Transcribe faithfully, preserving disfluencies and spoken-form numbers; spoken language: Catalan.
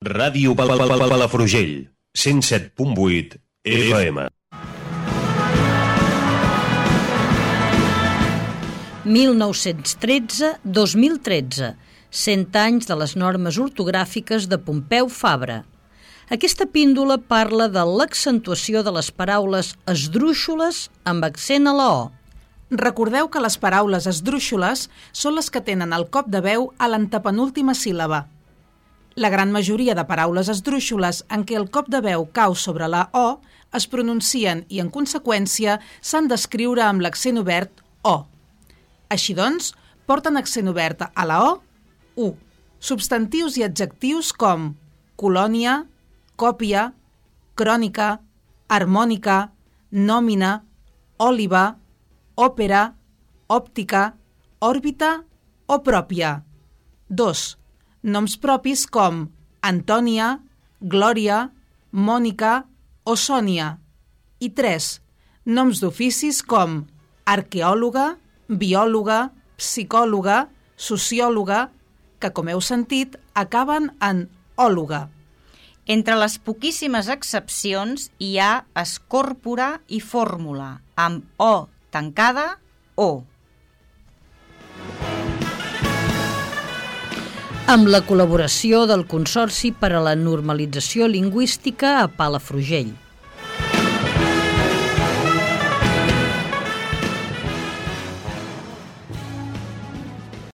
Ràdio Pal- Pal- Pal- Palafrugell, cent set punt vuit F M. mil nou-cents tretze a dos mil tretze, cent anys de les normes ortogràfiques de Pompeu Fabra. Aquesta píndola parla de l'accentuació de les paraules esdrúixoles amb accent a la O. Recordeu que les paraules esdrúixoles són les que tenen el cop de veu a l'antepenúltima síl·laba. La gran majoria de paraules esdrúixoles en què el cop de veu cau sobre la O es pronuncien i, en conseqüència, s'han d'escriure amb l'accent obert O. Així doncs, porten accent obert a la O, U. Substantius i adjectius com colònia, còpia, crònica, harmònica, nòmina, òliba, òpera, òptica, òrbita o pròpia. dos. Noms propis com Antònia, Glòria, Mònica o Sònia. I tres. Noms d'oficis com arqueòloga, biòloga, psicòloga, sociòloga, que, com heu sentit, acaben en òloga. Entre les poquíssimes excepcions hi ha escòrpora i fórmula, amb O tancada, O. Amb la col·laboració del Consorci per a la Normalització Lingüística a Palafrugell.